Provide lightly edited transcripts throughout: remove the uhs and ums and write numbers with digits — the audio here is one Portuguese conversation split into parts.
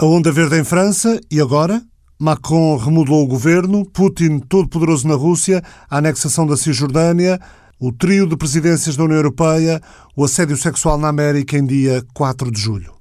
A onda verde em França e agora? Macron remodelou o governo, Putin todo-poderoso na Rússia, a anexação da Cisjordânia, o trio de presidências da União Europeia, o assédio sexual na América em dia 4 de julho.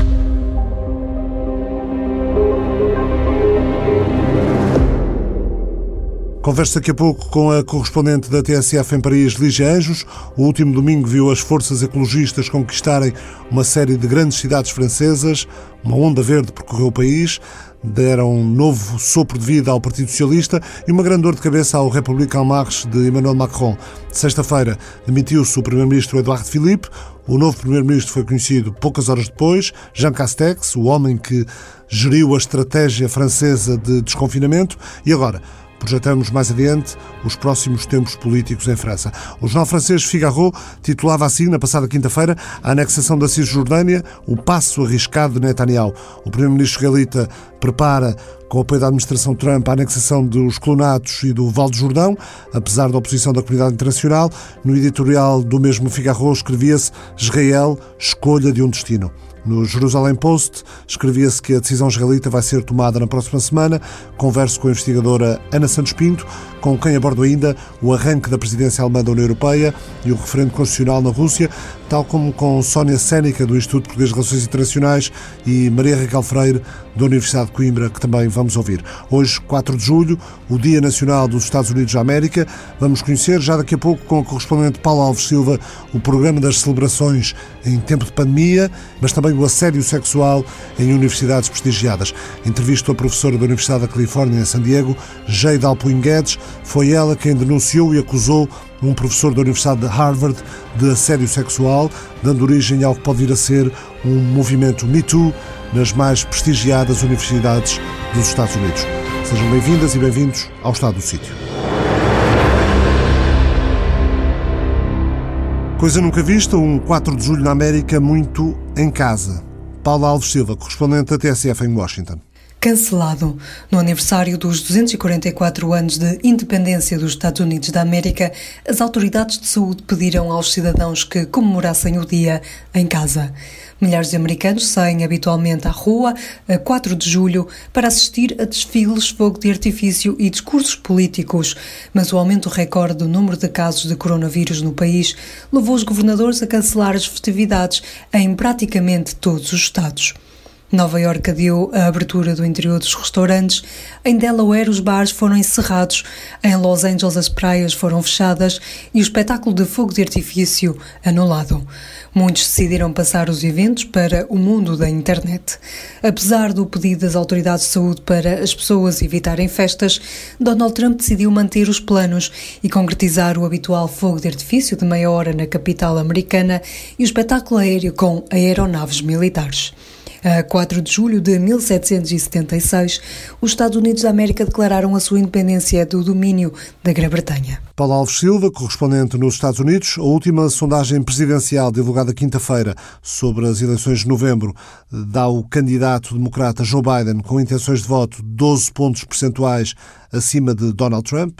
Converso daqui a pouco com a correspondente da TSF em Paris, Lígia Anjos. O último domingo viu as forças ecologistas conquistarem uma série de grandes cidades francesas. Uma onda verde percorreu o país, deram um novo sopro de vida ao Partido Socialista e uma grande dor de cabeça ao République en Marche de Emmanuel Macron. Sexta-feira demitiu-se o primeiro-ministro Édouard Philippe. O novo primeiro-ministro foi conhecido poucas horas depois, Jean Castex, o homem que geriu a estratégia francesa de desconfinamento. E agora projetamos mais adiante os próximos tempos políticos em França. O jornal francês Figaro titulava assim, na passada quinta-feira, a anexação da Cisjordânia, o passo arriscado de Netanyahu. O primeiro-ministro israelita prepara, com o apoio da administração Trump, a anexação dos Colonatos e do Val do Jordão, apesar da oposição da comunidade internacional. No editorial do mesmo Figaro escrevia-se Israel, escolha de um destino. No Jerusalem Post escrevia-se que a decisão israelita vai ser tomada na próxima semana. Converso com a investigadora Ana Santos Pinto, com quem abordo ainda o arranque da presidência alemã da União Europeia e o referendo constitucional na Rússia, tal como com Sónia Sénica, do Instituto Português de Relações Internacionais, e Maria Raquel Freire, da Universidade de Coimbra, que também vamos ouvir. Hoje, 4 de julho, o Dia Nacional dos Estados Unidos da América. Vamos conhecer já daqui a pouco, com a correspondente Paula Alves Silva, o programa das celebrações em tempo de pandemia, mas também o assédio sexual em universidades prestigiadas. Entrevisto a professora da Universidade da Califórnia, em San Diego, Jade Alpuin Guedes. Foi ela quem denunciou e acusou um professor da Universidade de Harvard de assédio sexual, dando origem ao que pode vir a ser um movimento Me Too nas mais prestigiadas universidades dos Estados Unidos. Sejam bem-vindas e bem-vindos ao Estado do Sítio. Coisa nunca vista, um 4 de julho na América muito em casa. Paula Alves Silva, correspondente da TSF em Washington. Cancelado. No aniversário dos 244 anos de independência dos Estados Unidos da América, as autoridades de saúde pediram aos cidadãos que comemorassem o dia em casa. Milhares de americanos saem habitualmente à rua a 4 de julho para assistir a desfiles, fogo de artifício e discursos políticos, mas o aumento recorde do número de casos de coronavírus no país levou os governadores a cancelar as festividades em praticamente todos os estados. Nova Iorque adiou a abertura do interior dos restaurantes, em Delaware os bares foram encerrados, em Los Angeles as praias foram fechadas e o espetáculo de fogo de artifício anulado. Muitos decidiram passar os eventos para o mundo da internet. Apesar do pedido das autoridades de saúde para as pessoas evitarem festas, Donald Trump decidiu manter os planos e concretizar o habitual fogo de artifício de meia hora na capital americana e o espetáculo aéreo com aeronaves militares. A 4 de julho de 1776, os Estados Unidos da América declararam a sua independência do domínio da Grã-Bretanha. Paula Alves Silva, correspondente nos Estados Unidos. A última sondagem presidencial divulgada quinta-feira sobre as eleições de novembro dá o candidato democrata Joe Biden com intenções de voto 12 pontos percentuais acima de Donald Trump,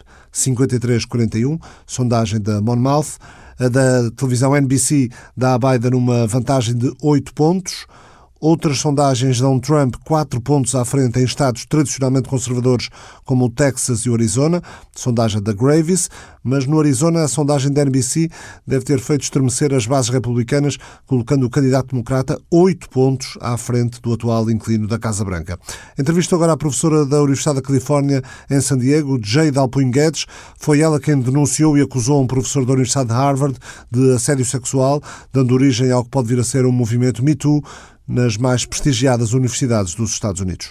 53-41, sondagem da Monmouth. A da televisão NBC dá a Biden uma vantagem de 8 pontos. Outras sondagens dão Trump 4 pontos à frente em estados tradicionalmente conservadores como o Texas e o Arizona, sondagem da Gravis, mas no Arizona a sondagem da NBC deve ter feito estremecer as bases republicanas, colocando o candidato democrata 8 pontos à frente do atual inquilino da Casa Branca. Entrevisto agora à professora da Universidade da Califórnia em San Diego, Jade Alpuin Guedes. Foi ela quem denunciou e acusou um professor da Universidade de Harvard de assédio sexual, dando origem ao que pode vir a ser um movimento Me Too nas mais prestigiadas universidades dos Estados Unidos.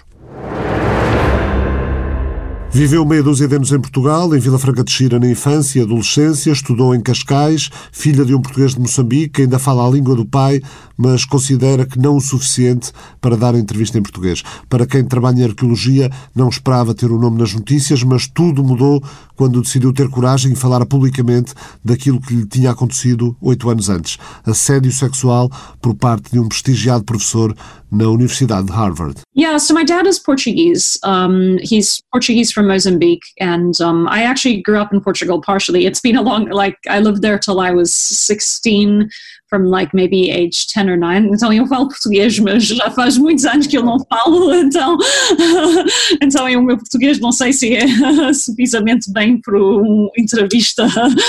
Viveu meia dúzia de anos em Portugal, em Vila Franca de Xira na infância e adolescência, estudou em Cascais, filha de um português de Moçambique, que ainda fala a língua do pai, mas considera que não o suficiente para dar a entrevista em português. Para quem trabalha em arqueologia, não esperava ter o nome nas notícias, mas tudo mudou quando decidiu ter coragem e falar publicamente daquilo que lhe tinha acontecido 8 anos antes. Assédio sexual por parte de um prestigiado professor na Universidade de Harvard. Yeah, so my dad is Portuguese. He's Portuguese from Mozambique, and I actually grew up in Portugal partially. It's been I lived there till I was 16, from maybe age 10 or 9. Então eu falo português, mas já faz muitos anos que eu não falo, então o meu português não sei se é suficientemente bem para uma entrevista.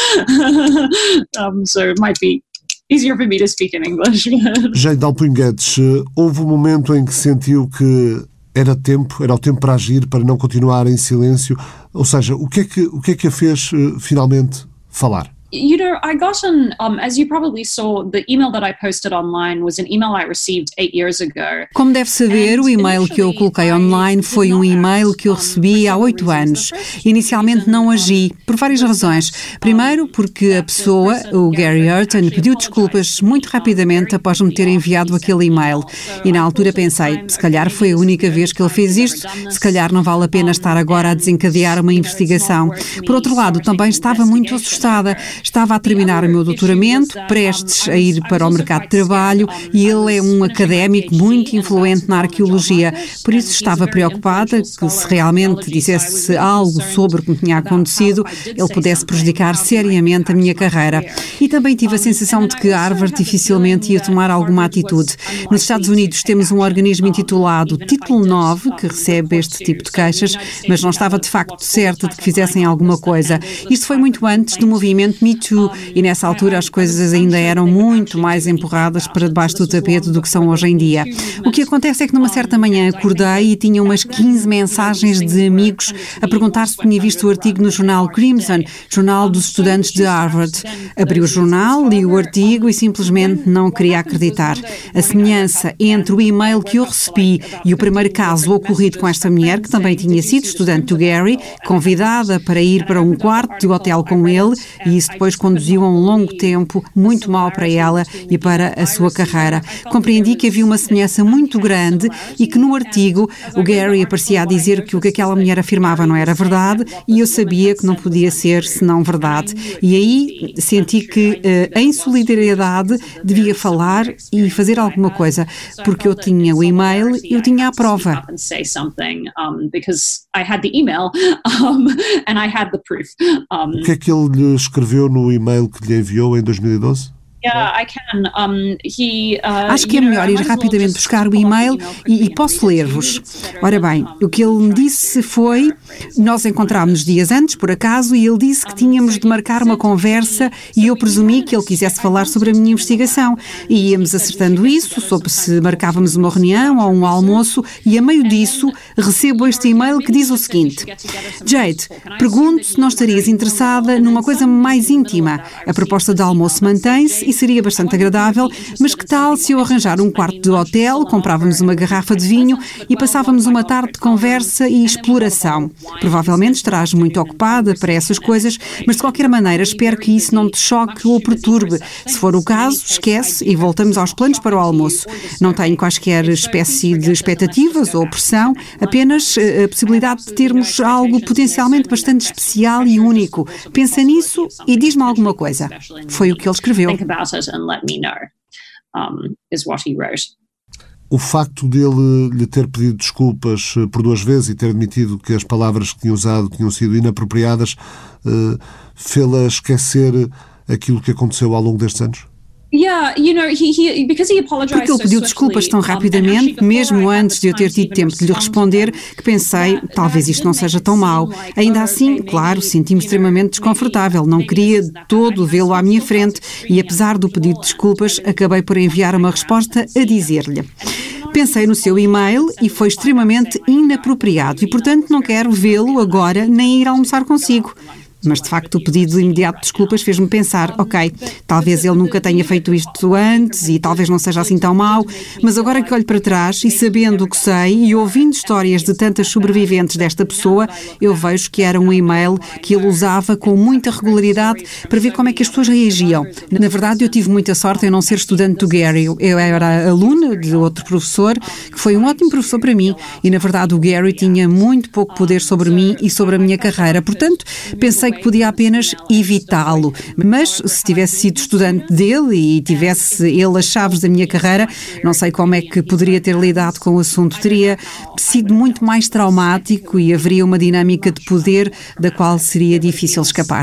So it might be easier for me to speak in English. Jane Dalpin Guedes, houve um momento em que sentiu que era o tempo para agir, para não continuar em silêncio? Ou seja, o que é que a fez finalmente falar? You know, I got as you probably saw, the email that I posted online was an email I received 8 years ago. Como deve saber, o e-mail que eu coloquei online foi um e-mail que eu recebi há 8 anos. Inicialmente não agi, por várias razões. Primeiro, porque a pessoa, o Gary Hurton, pediu desculpas muito rapidamente após me ter enviado aquele e-mail. E na altura pensei, se calhar foi a única vez que ele fez isto, se calhar não vale a pena estar agora a desencadear uma investigação. Por outro lado, também estava muito assustada. Estava a terminar o meu doutoramento, prestes a ir para o mercado de trabalho, e ele é um académico muito influente na arqueologia. Por isso estava preocupada que, se realmente dissesse algo sobre o que me tinha acontecido, ele pudesse prejudicar seriamente a minha carreira. E também tive a sensação de que Harvard dificilmente ia tomar alguma atitude. Nos Estados Unidos temos um organismo intitulado Título 9, que recebe este tipo de queixas, mas não estava de facto certa de que fizessem alguma coisa. Isto foi muito antes do movimento Me Too, e nessa altura as coisas ainda eram muito mais empurradas para debaixo do tapete do que são hoje em dia. O que acontece é que numa certa manhã acordei e tinha umas 15 mensagens de amigos a perguntar se tinha visto o artigo no jornal Crimson, jornal dos estudantes de Harvard. Abri o jornal, li o artigo e simplesmente não queria acreditar. A semelhança entre o e-mail que eu recebi e o primeiro caso ocorrido com esta mulher, que também tinha sido estudante do Gary, convidada para ir para um quarto de hotel com ele, e isso depois conduziu a um longo tempo muito mal para ela e para a sua carreira. Compreendi que havia uma semelhança muito grande e que no artigo o Gary aparecia a dizer que o que aquela mulher afirmava não era verdade, e eu sabia que não podia ser senão verdade. E aí senti que em solidariedade devia falar e fazer alguma coisa, porque eu tinha o e-mail e eu tinha a prova. O que é que ele lhe escreveu no e-mail que lhe enviou em 2012? Acho que é melhor ir rapidamente buscar o e-mail e posso ler-vos. Ora bem, o que ele me disse foi, nós encontrámos-nos dias antes, por acaso, e ele disse que tínhamos de marcar uma conversa e eu presumi que ele quisesse falar sobre a minha investigação. E íamos acertando isso, sobre se marcávamos uma reunião ou um almoço, e a meio disso recebo este e-mail que diz o seguinte: Jade, pergunto se não estarias interessada numa coisa mais íntima. A proposta de almoço mantém-se e seria bastante agradável, mas que tal se eu arranjar um quarto de hotel, comprávamos uma garrafa de vinho e passávamos uma tarde de conversa e exploração. Provavelmente estarás muito ocupada para essas coisas, mas de qualquer maneira espero que isso não te choque ou perturbe. Se for o caso, esquece e voltamos aos planos para o almoço. Não tenho quaisquer espécie de expectativas ou pressão, apenas a possibilidade de termos algo potencialmente bastante especial e único. Pensa nisso e diz-me alguma coisa. Foi o que ele escreveu. O facto dele lhe ter pedido desculpas por 2 vezes e ter admitido que as palavras que tinha usado tinham sido inapropriadas, fê-la esquecer aquilo que aconteceu ao longo destes anos? Porque ele pediu desculpas tão rapidamente, mesmo antes de eu ter tido tempo de lhe responder, que pensei, talvez isto não seja tão mau. Ainda assim, claro, senti-me extremamente desconfortável, não queria de todo vê-lo à minha frente e, apesar do pedido de desculpas, acabei por enviar uma resposta a dizer-lhe: pensei no seu e-mail e foi extremamente inapropriado e, portanto, não quero vê-lo agora nem ir almoçar consigo. Mas, de facto, o pedido imediato de desculpas fez-me pensar, ok, talvez ele nunca tenha feito isto antes e talvez não seja assim tão mau, mas agora que olho para trás e sabendo o que sei e ouvindo histórias de tantas sobreviventes desta pessoa, eu vejo que era um e-mail que ele usava com muita regularidade para ver como é que as pessoas reagiam. Na verdade, eu tive muita sorte em não ser estudante do Gary. Eu era aluna de outro professor, que foi um ótimo professor para mim, e, na verdade, o Gary tinha muito pouco poder sobre mim e sobre a minha carreira. Portanto, pensei que podia apenas evitá-lo. Mas se tivesse sido estudante dele e tivesse ele as chaves da minha carreira, não sei como é que poderia ter lidado com o assunto. Teria sido muito mais traumático e haveria uma dinâmica de poder da qual seria difícil escapar.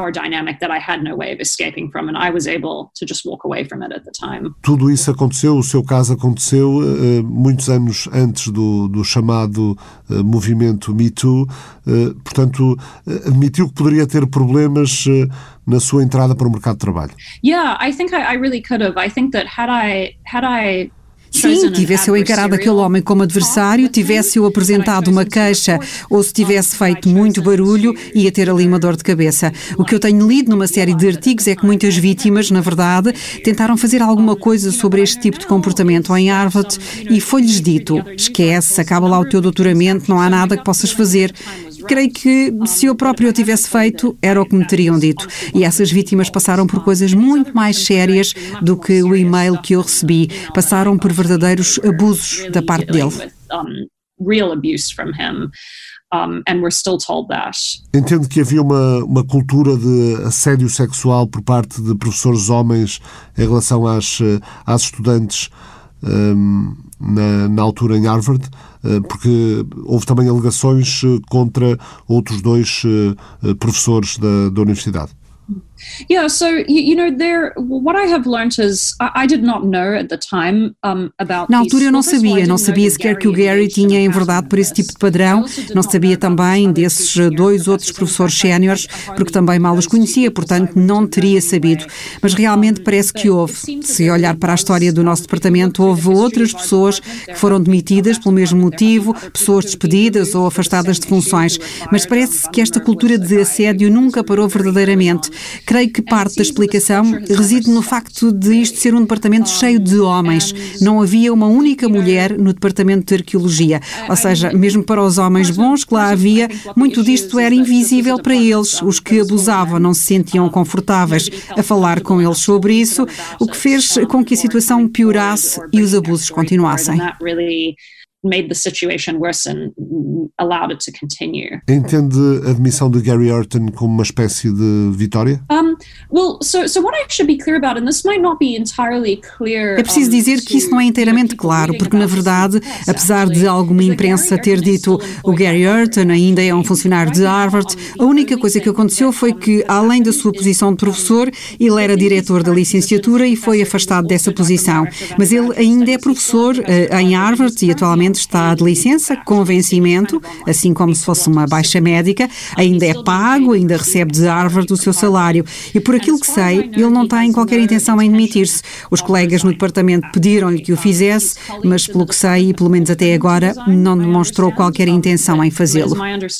Tudo isso aconteceu, o seu caso aconteceu muitos anos antes do chamado movimento Me Too, portanto, admitiu que poderia ter problemas na sua entrada para o mercado de trabalho. Yeah, I think I really could have. I think that had I Sim, tivesse eu encarado aquele homem como adversário, tivesse eu apresentado uma queixa ou se tivesse feito muito barulho, ia ter ali uma dor de cabeça. O que eu tenho lido numa série de artigos é que muitas vítimas, na verdade, tentaram fazer alguma coisa sobre este tipo de comportamento em Harvard e foi-lhes dito: esquece, acaba lá o teu doutoramento, não há nada que possas fazer. Creio que se eu próprio o tivesse feito, era o que me teriam dito. E essas vítimas passaram por coisas muito mais sérias do que o e-mail que eu recebi. Passaram por verdadeiros abusos da parte dele. Entendo que havia uma cultura de assédio sexual por parte de professores homens em relação às estudantes na altura em Harvard, porque houve também alegações contra outros 2 professores da universidade. Yeah, so what I have learned is I did not know at the time about. Na altura eu não sabia sequer que o Gary tinha enverdado por esse tipo de padrão, não sabia também desses 2 outros professores séniores, porque também mal os conhecia, portanto não teria sabido. Mas realmente parece que houve. Se olhar para a história do nosso departamento, houve outras pessoas que foram demitidas pelo mesmo motivo, pessoas despedidas ou afastadas de funções, mas parece que esta cultura de assédio nunca parou verdadeiramente. Creio que parte da explicação reside no facto de isto ser um departamento cheio de homens. Não havia uma única mulher no departamento de arqueologia. Ou seja, mesmo para os homens bons que lá havia, muito disto era invisível para eles. Os que abusavam não se sentiam confortáveis a falar com eles sobre isso, o que fez com que a situação piorasse e os abusos continuassem. Made the situation worse and allowed it to continue. Entende a admissão de Gary Hurton como uma espécie de vitória? So what I should be clear about, and this might not be entirely clear. É preciso dizer que isso não é inteiramente claro, porque na verdade, apesar de alguma imprensa ter dito o Gary Hurton ainda é um funcionário de Harvard, a única coisa que aconteceu foi que, além da sua posição de professor, ele era diretor da licenciatura e foi afastado dessa posição. Mas ele ainda é professor em Harvard e atualmente está de licença com vencimento, assim como se fosse uma baixa médica, ainda é pago, ainda recebe de Harvard o seu salário. E por aquilo que sei, ele não tem qualquer intenção em demitir-se. Os colegas no departamento pediram-lhe que o fizesse, mas pelo que sei, e pelo menos até agora, não demonstrou qualquer intenção em fazê-lo.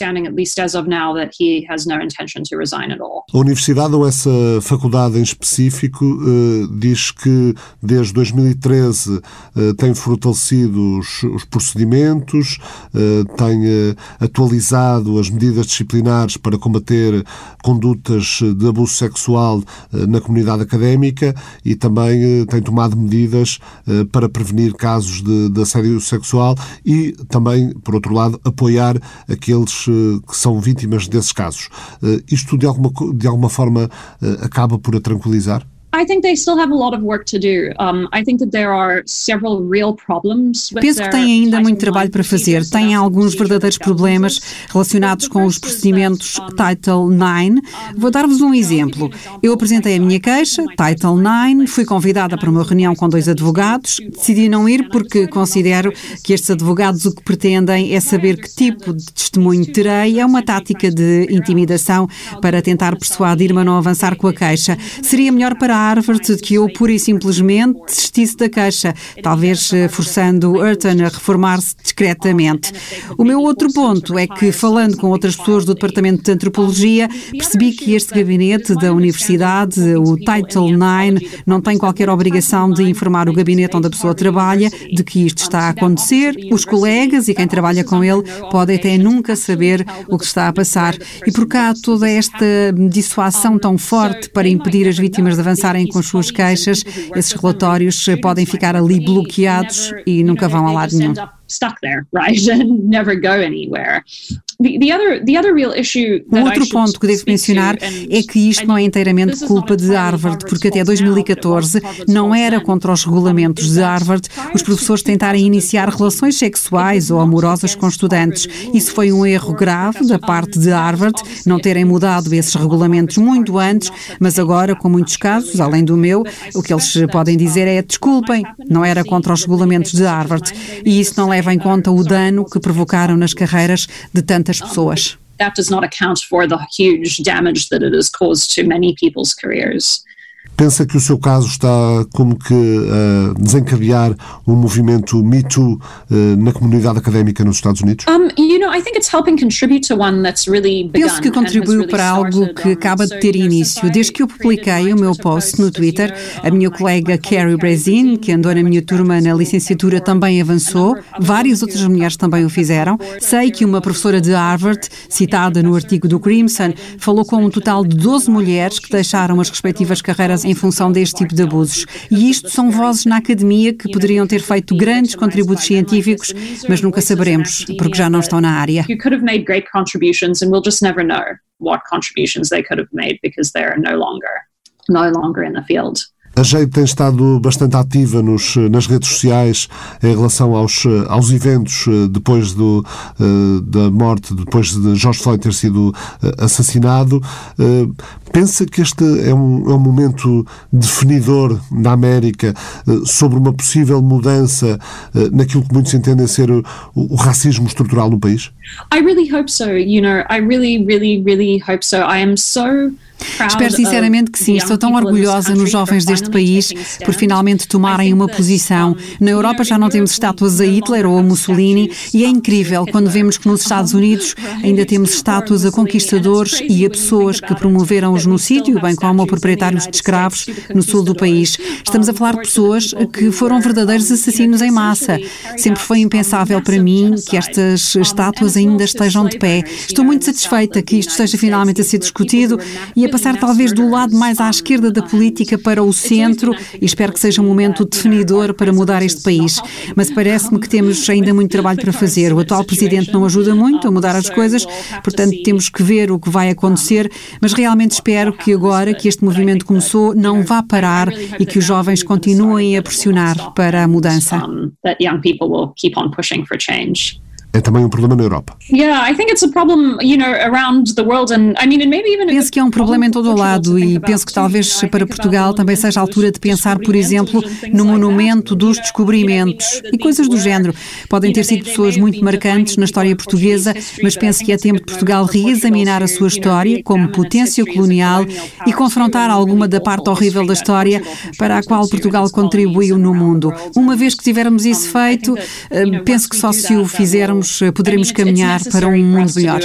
A universidade ou essa faculdade em específico diz que desde 2013 tem fortalecido os procedimentos, tem atualizado as medidas disciplinares para combater condutas de abuso sexual na comunidade académica e também tem tomado medidas para prevenir casos de assédio sexual e também, por outro lado, apoiar aqueles que são vítimas desses casos. Isto de alguma forma acaba por a tranquilizar? I think they still have a lot of work to do. I think that there are several real problems with Penso que têm ainda muito trabalho para fazer. Têm alguns verdadeiros problemas relacionados com os procedimentos Title IX. Vou dar-vos um exemplo. Eu apresentei a minha queixa, Title IX, fui convidada para uma reunião com 2 advogados. Decidi não ir porque considero que estes advogados o que pretendem é saber que tipo de testemunho terei. É uma tática de intimidação para tentar persuadir-me a não avançar com a queixa. Seria melhor para Harvard que eu pura e simplesmente desistisse da queixa, talvez forçando Hurton a reformar-se discretamente. O meu outro ponto é que, falando com outras pessoas do Departamento de Antropologia, percebi que este gabinete da universidade, o Title IX, não tem qualquer obrigação de informar o gabinete onde a pessoa trabalha de que isto está a acontecer. Os colegas e quem trabalha com ele podem até nunca saber o que está a passar. E por cá toda esta dissuasão tão forte para impedir as vítimas de avançar com as suas queixas, esses relatórios podem ficar ali bloqueados e nunca vão a lado nenhum. Stuck there, right, and never go anywhere. Um outro ponto que devo mencionar é que isto não é inteiramente culpa de Harvard, porque até 2014 não era contra os regulamentos de Harvard os professores tentarem iniciar relações sexuais ou amorosas com estudantes. Isso foi um erro grave da parte de Harvard, não terem mudado esses regulamentos muito antes, mas agora, com muitos casos, além do meu, o que eles podem dizer é: desculpem, não era contra os regulamentos de Harvard. E isso não leva em conta o dano que provocaram nas carreiras de tantas pessoas. That does not account for the huge damage that it has caused to many people's careers. Pensa que o seu caso está como que a desencadear um movimento Me Too na comunidade académica nos Estados Unidos? Penso que contribuiu para algo que acaba de ter início. Desde que eu publiquei o meu post no Twitter, a minha colega Carrie Brazin, que andou na minha turma na licenciatura, também avançou. Várias outras mulheres também o fizeram. Sei que uma professora de Harvard, citada no artigo do Crimson, falou com um total de 12 mulheres que deixaram as respectivas carreiras em função deste tipo de abusos. E isto são vozes na academia que poderiam ter feito grandes contributos científicos, mas nunca saberemos, porque já não estão na área. You could have made great contributions and we'll just never know what contributions they could have made because they're no longer in the field. A Jade tem estado bastante ativa nas redes sociais em relação aos eventos depois da morte, depois de George Floyd ter sido assassinado. Pensa que este é um momento definidor na América sobre uma possível mudança naquilo que muitos entendem ser o racismo estrutural no país? I really hope so, I really hope so. I am so Espero sinceramente que sim. Estou tão orgulhosa nos jovens deste país por finalmente tomarem uma posição. Na Europa já não temos estátuas a Hitler ou a Mussolini e é incrível quando vemos que nos Estados Unidos ainda temos estátuas a conquistadores e a pessoas que promoveram o genocídio, bem como a proprietários de escravos no sul do país. Estamos a falar de pessoas que foram verdadeiros assassinos em massa. Sempre foi impensável para mim que estas estátuas ainda estejam de pé. Estou muito satisfeita que isto esteja finalmente a ser discutido e a passar talvez do lado mais à esquerda da política para o centro, e espero que seja um momento definidor para mudar este país. Mas parece-me que temos ainda muito trabalho para fazer. O atual presidente não ajuda muito a mudar as coisas, portanto temos que ver o que vai acontecer, mas realmente espero que agora que este movimento começou não vá parar e que os jovens continuem a pressionar para a mudança. É também um problema na Europa. Penso que é um problema em todo o lado e penso que talvez para Portugal também seja a altura de pensar, por exemplo, no monumento dos descobrimentos e coisas do género. Podem ter sido pessoas muito marcantes na história portuguesa, mas penso que é tempo de Portugal reexaminar a sua história como potência colonial e confrontar alguma da parte horrível da história para a qual Portugal contribuiu no mundo. Uma vez que tivermos isso feito, penso que só se o fizermos poderemos caminhar para um mundo melhor.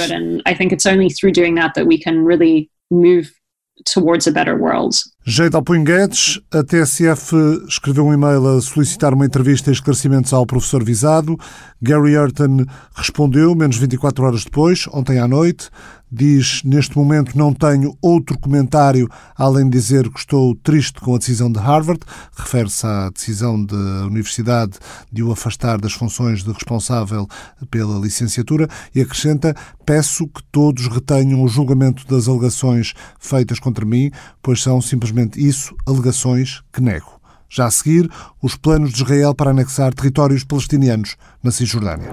Jade Alpunho Guedes, a TSF escreveu um e-mail a solicitar uma entrevista e esclarecimentos ao professor visado. Gary Hurton respondeu, menos 24 horas depois, ontem à noite. Diz, neste momento não tenho outro comentário, além de dizer que estou triste com a decisão de Harvard. Refere-se à decisão da Universidade de o afastar das funções de responsável pela licenciatura e acrescenta, peço que todos retenham o julgamento das alegações feitas contra mim, pois são simplesmente isso, alegações que nego. Já a seguir, os planos de Israel para anexar territórios palestinianos na Cisjordânia.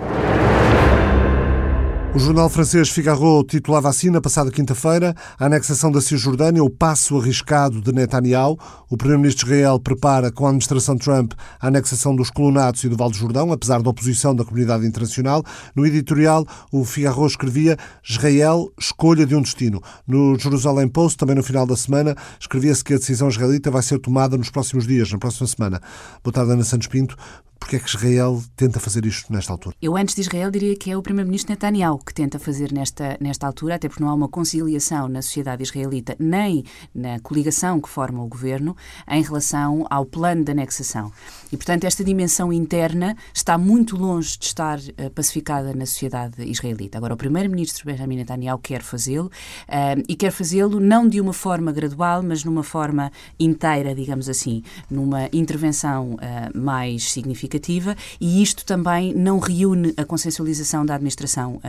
O jornal francês Figaro titulava assim na passada quinta-feira: a anexação da Cisjordânia, o passo arriscado de Netanyahu. O primeiro-ministro de Israel prepara com a administração Trump a anexação dos Colonatos e do Vale do Jordão, apesar da oposição da comunidade internacional. No editorial, o Figaro escrevia: Israel, escolha de um destino. No Jerusalem Post, também no final da semana, escrevia-se que a decisão israelita vai ser tomada nos próximos dias, na próxima semana. Boa tarde, Ana Santos Pinto. Porque é que Israel tenta fazer isto nesta altura? Eu, antes de Israel, diria que é o primeiro-ministro Netanyahu que tenta fazer nesta altura, até porque não há uma conciliação na sociedade israelita, nem na coligação que forma o governo, em relação ao plano de anexação. E, portanto, esta dimensão interna está muito longe de estar pacificada na sociedade israelita. Agora, o primeiro-ministro Benjamin Netanyahu quer fazê-lo, e quer fazê-lo não de uma forma gradual, mas numa forma inteira, digamos assim, numa intervenção mais significativa, e isto também não reúne a consensualização da administração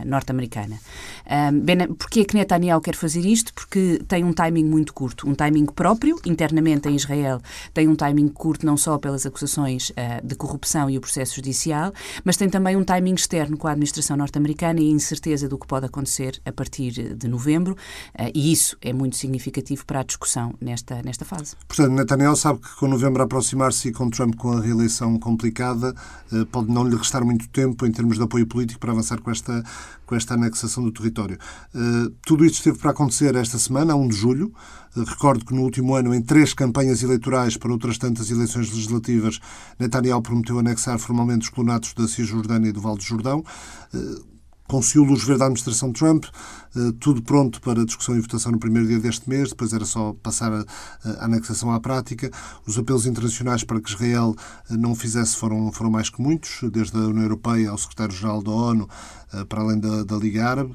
norte-americana. Porquê é que Netanyahu quer fazer isto? Porque tem um timing muito curto, um timing próprio, internamente em Israel, tem um timing curto não só pelas acusações de corrupção e o processo judicial, mas tem também um timing externo com a administração norte-americana e a incerteza do que pode acontecer a partir de novembro, e isso é muito significativo para a discussão nesta fase. Portanto, Netanyahu sabe que com novembro a aproximar-se e com Trump com a reeleição complicada, pode não lhe restar muito tempo em termos de apoio político para avançar com esta anexação do território. Tudo isto esteve para acontecer esta semana, a 1 de julho. Recordo que no último ano, em 3 campanhas eleitorais para outras tantas eleições legislativas, Netanyahu prometeu anexar formalmente os colonatos da Cisjordânia e do Vale do Jordão. Conseguiu luz verde à administração Trump, tudo pronto para discussão e votação no primeiro dia deste mês, depois era só passar a anexação à prática. Os apelos internacionais para que Israel não o fizesse foram mais que muitos, desde a União Europeia ao secretário-geral da ONU, para além da Liga Árabe.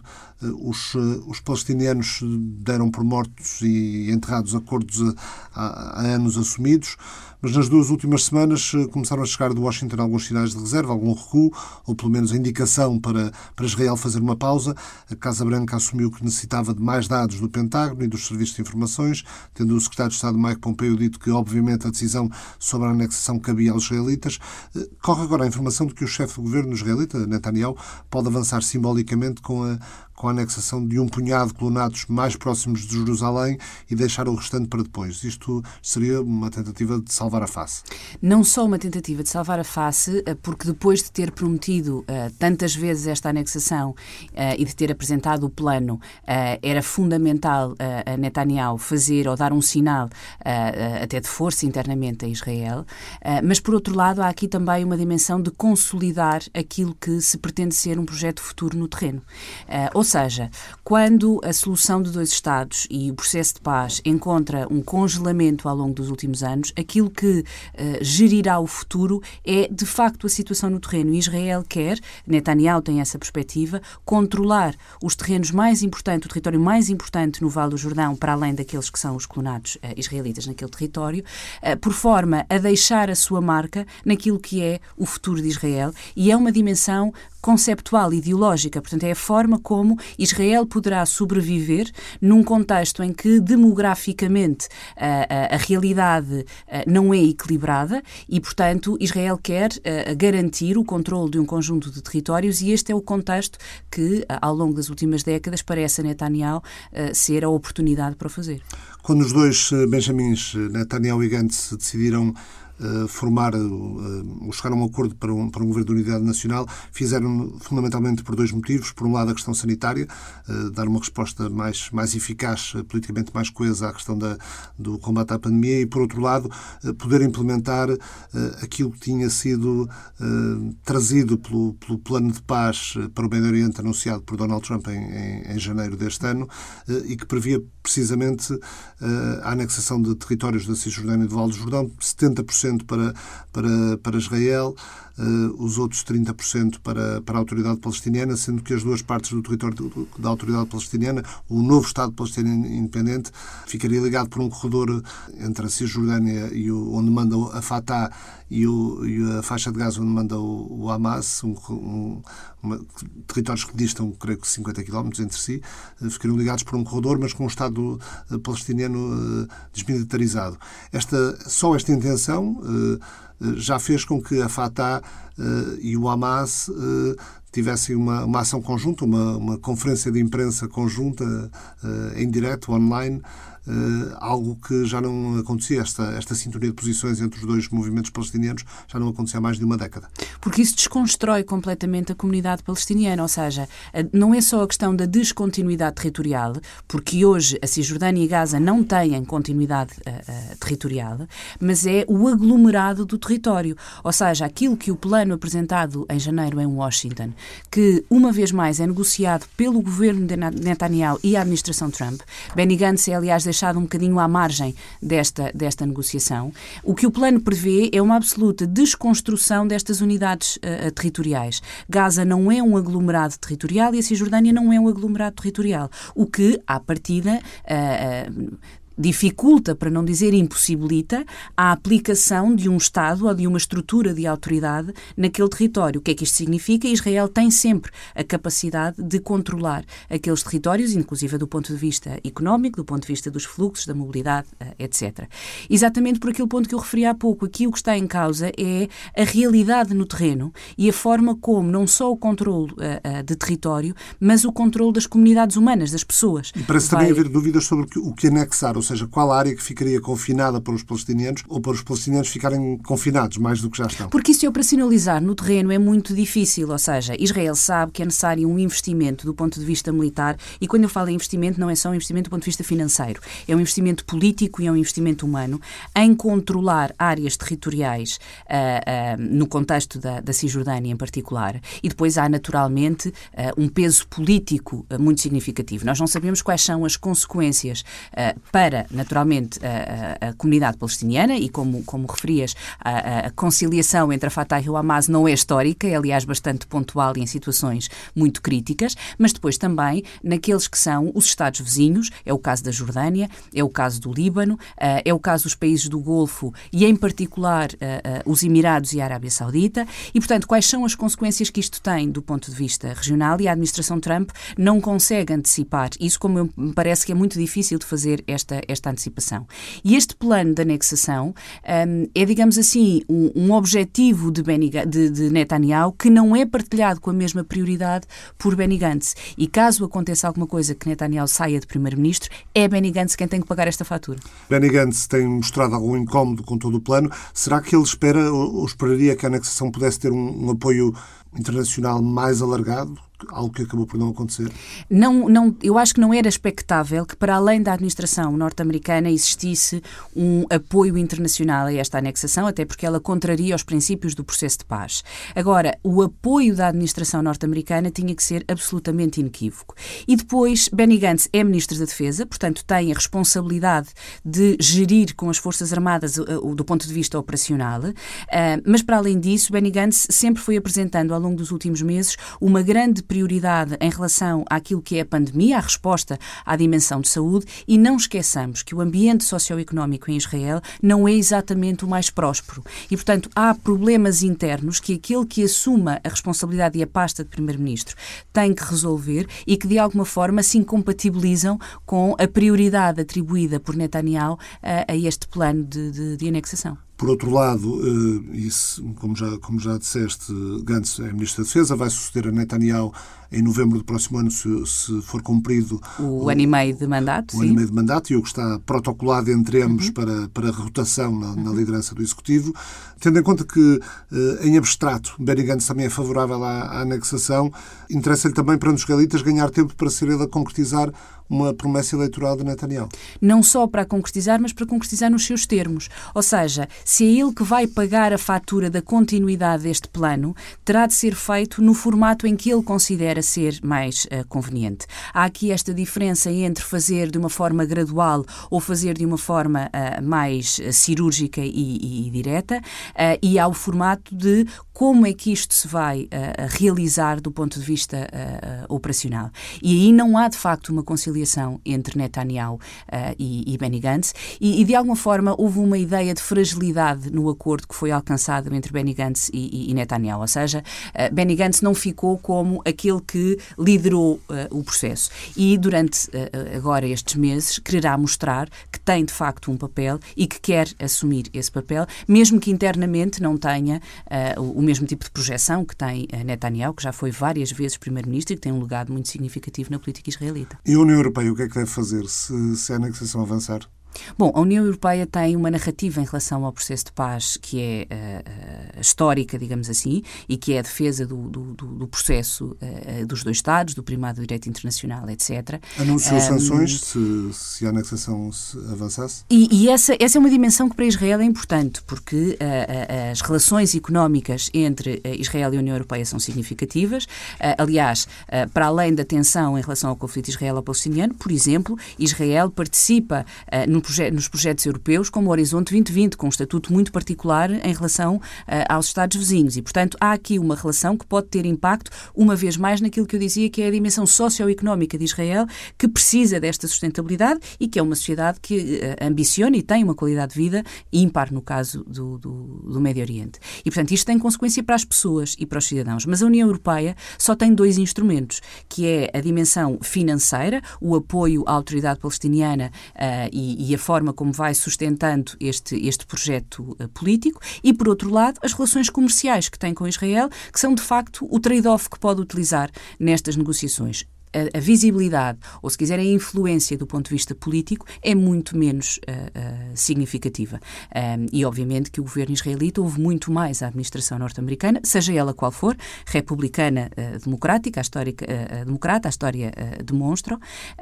Os palestinianos deram por mortos e enterrados acordos há anos assumidos, mas nas 2 últimas semanas começaram a chegar de Washington alguns sinais de reserva, algum recuo, ou pelo menos a indicação para Israel fazer uma pausa. A Casa Branca assumiu que necessitava de mais dados do Pentágono e dos serviços de informações, tendo o secretário de Estado Mike Pompeo dito que, obviamente, a decisão sobre a anexação cabia aos israelitas. Corre agora a informação de que o chefe do governo israelita, Netanyahu, pode avançar simbolicamente com a anexação de um punhado de colonatos mais próximos de Jerusalém e deixar o restante para depois. Isto seria uma tentativa de salvar a face. Não só uma tentativa de salvar a face, porque depois de ter prometido tantas vezes esta anexação e de ter apresentado o plano, era fundamental a Netanyahu fazer ou dar um sinal até de força internamente a Israel, mas por outro lado há aqui também uma dimensão de consolidar aquilo que se pretende ser um projeto futuro no terreno. Ou seja, quando a solução de 2 Estados e o processo de paz encontra um congelamento ao longo dos últimos anos, aquilo que gerirá o futuro é, de facto, a situação no terreno. E Israel quer, Netanyahu tem essa perspectiva, controlar os terrenos mais importantes, o território mais importante no Vale do Jordão, para além daqueles que são os colonatos israelitas naquele território, por forma a deixar a sua marca naquilo que é o futuro de Israel. E é uma dimensão conceptual, ideológica, portanto é a forma como Israel poderá sobreviver num contexto em que demograficamente a realidade não é equilibrada e, portanto, Israel quer garantir o controle de um conjunto de territórios e este é o contexto que, ao longo das últimas décadas, parece a Netanyahu ser a oportunidade para o fazer. Quando os dois Benjamins, Netanyahu e Gantz, decidiram chegaram a um acordo para um governo de unidade nacional, fizeram fundamentalmente por 2 motivos. Por um lado, a questão sanitária, dar uma resposta mais eficaz, politicamente mais coesa à questão do combate à pandemia e, por outro lado, poder implementar aquilo que tinha sido trazido pelo plano de paz para o Médio Oriente anunciado por Donald Trump em janeiro deste ano e que previa precisamente a anexação de territórios da Cisjordânia e do Vale do Jordão, 70% para Israel, os outros 30% para a autoridade palestiniana, sendo que as 2 partes do território da autoridade palestiniana, o novo Estado palestiniano independente, ficaria ligado por um corredor entre a Cisjordânia e onde manda a Fatah e a faixa de Gaza onde manda o Hamas, territórios que distam, creio que 50 km entre si, ficariam ligados por um corredor, mas com um Estado palestiniano desmilitarizado. Só esta intenção já fez com que a Fatah e o Hamas tivessem uma ação conjunta, uma conferência de imprensa conjunta em direto, online, algo que já não acontecia. Esta sintonia de posições entre os 2 movimentos palestinianos já não acontecia há mais de uma década. Porque isso desconstrói completamente a comunidade palestiniana, ou seja, não é só a questão da descontinuidade territorial, porque hoje a Cisjordânia e Gaza não têm continuidade territorial, mas é o aglomerado do território, ou seja, aquilo que o plano apresentado em janeiro em Washington, que uma vez mais é negociado pelo governo de Netanyahu e a administração Trump. Benny Gantz é, aliás, deixado um bocadinho à margem desta negociação. O que o plano prevê é uma absoluta desconstrução destas unidades territoriais. Gaza não é um aglomerado territorial e a Cisjordânia não é um aglomerado territorial. O que, à partida, dificulta, para não dizer impossibilita, a aplicação de um Estado ou de uma estrutura de autoridade naquele território. O que é que isto significa? Israel tem sempre a capacidade de controlar aqueles territórios, inclusive do ponto de vista económico, do ponto de vista dos fluxos, da mobilidade, etc. Exatamente por aquele ponto que eu referi há pouco. Aqui o que está em causa é a realidade no terreno e a forma como não só o controle de território, mas o controle das comunidades humanas, das pessoas. E parece também haver dúvidas sobre o que anexar, ou seja, qual a área que ficaria confinada para os palestinianos ou para os palestinianos ficarem confinados mais do que já estão. Porque isso de operacionalizar no terreno é muito difícil, ou seja, Israel sabe que é necessário um investimento do ponto de vista militar, e quando eu falo em investimento não é só um investimento do ponto de vista financeiro, é um investimento político e é um investimento humano em controlar áreas territoriais no contexto da Cisjordânia em particular, e depois há naturalmente um peso político muito significativo. Nós não sabemos quais são as consequências para, naturalmente, a comunidade palestiniana, e como referias, a conciliação entre a Fatah e o Hamas não é histórica, é aliás bastante pontual e em situações muito críticas, mas depois também naqueles que são os Estados vizinhos, é o caso da Jordânia, é o caso do Líbano, é o caso dos países do Golfo e em particular os Emirados e a Arábia Saudita, e portanto quais são as consequências que isto tem do ponto de vista regional, e a administração Trump não consegue antecipar isso, como me parece que é muito difícil de fazer esta antecipação. E este plano de anexação é, digamos assim, um objetivo de Netanyahu que não é partilhado com a mesma prioridade por Benny Gantz. E caso aconteça alguma coisa que Netanyahu saia de primeiro-ministro, é Benny Gantz quem tem que pagar esta fatura. Benny Gantz tem mostrado algum incómodo com todo o plano. Será que ele esperaria que a anexação pudesse ter um apoio internacional mais alargado? Algo que acabou por não acontecer? Não, eu acho que não era expectável que, para além da administração norte-americana, existisse um apoio internacional a esta anexação, até porque ela contraria os princípios do processo de paz. Agora, o apoio da administração norte-americana tinha que ser absolutamente inequívoco. E depois, Benny Gantz é Ministro da Defesa, portanto tem a responsabilidade de gerir com as Forças Armadas do ponto de vista operacional, mas para além disso, Benny Gantz sempre foi apresentando ao longo dos últimos meses uma grande prioridade em relação àquilo que é a pandemia, a resposta à dimensão de saúde, e não esqueçamos que o ambiente socioeconómico em Israel não é exatamente o mais próspero. E, portanto, há problemas internos que aquele que assuma a responsabilidade e a pasta de Primeiro-Ministro tem que resolver e que, de alguma forma, se incompatibilizam com a prioridade atribuída por Netanyahu a este plano de anexação. Por outro lado, isso, como já disseste, Gantz é Ministro da Defesa, vai suceder a Netanyahu em novembro do próximo ano, se for cumprido o ano e meio de mandato. O ano e meio de mandato, e o que está protocolado entre ambos para a rotação na liderança do Executivo. Tendo em conta que, em abstrato, Benny Gantz também é favorável à anexação, interessa-lhe também, para os israelitas, ganhar tempo para ser ele a concretizar uma promessa eleitoral de Netanyahu. Não só para a concretizar, mas para concretizar nos seus termos. Ou seja, se é ele que vai pagar a fatura da continuidade deste plano, terá de ser feito no formato em que ele considera ser mais conveniente. Há aqui esta diferença entre fazer de uma forma gradual ou fazer de uma forma mais cirúrgica e direta, e há o formato de como é que isto se vai realizar do ponto de vista operacional. E aí não há, de facto, uma conciliação entre Netanyahu e Benny Gantz, e de alguma forma houve uma ideia de fragilidade no acordo que foi alcançado entre Benny Gantz e Netanyahu. Ou seja, Benny Gantz não ficou como aquele que liderou o processo. E durante agora estes meses quererá mostrar que tem, de facto, um papel e que quer assumir esse papel, mesmo que internamente não tenha o mesmo tipo de projeção que tem Netanyahu, que já foi várias vezes Primeiro-Ministro e que tem um legado muito significativo na política israelita. E a União Europeia, o que é que deve fazer se a anexação avançar? Bom, a União Europeia tem uma narrativa em relação ao processo de paz que é histórica, digamos assim, e que é a defesa do processo dos dois Estados, do primado do direito internacional, etc. Anunciou sanções se a anexação se avançasse? E essa é uma dimensão que para Israel é importante, porque as relações económicas entre Israel e a União Europeia são significativas. Aliás, para além da tensão em relação ao conflito israelo-palestiniano, por exemplo, Israel participa no nos projetos europeus como o Horizonte 2020, com um estatuto muito particular em relação aos Estados vizinhos. E, portanto, há aqui uma relação que pode ter impacto, uma vez mais, naquilo que eu dizia que é a dimensão socioeconómica de Israel, que precisa desta sustentabilidade e que é uma sociedade que ambiciona e tem uma qualidade de vida ímpar no caso do Médio Oriente. E, portanto, isto tem consequência para as pessoas e para os cidadãos. Mas a União Europeia só tem 2 instrumentos, que é a dimensão financeira, o apoio à autoridade palestiniana e a forma como vai sustentando este projeto político, e, por outro lado, as relações comerciais que tem com Israel, que são, de facto, o trade-off que pode utilizar nestas negociações. A visibilidade, ou se quiser a influência do ponto de vista político, é muito menos significativa. E obviamente que o governo israelita ouve muito mais a administração norte-americana, seja ela qual for, republicana, democrática, a história demonstra,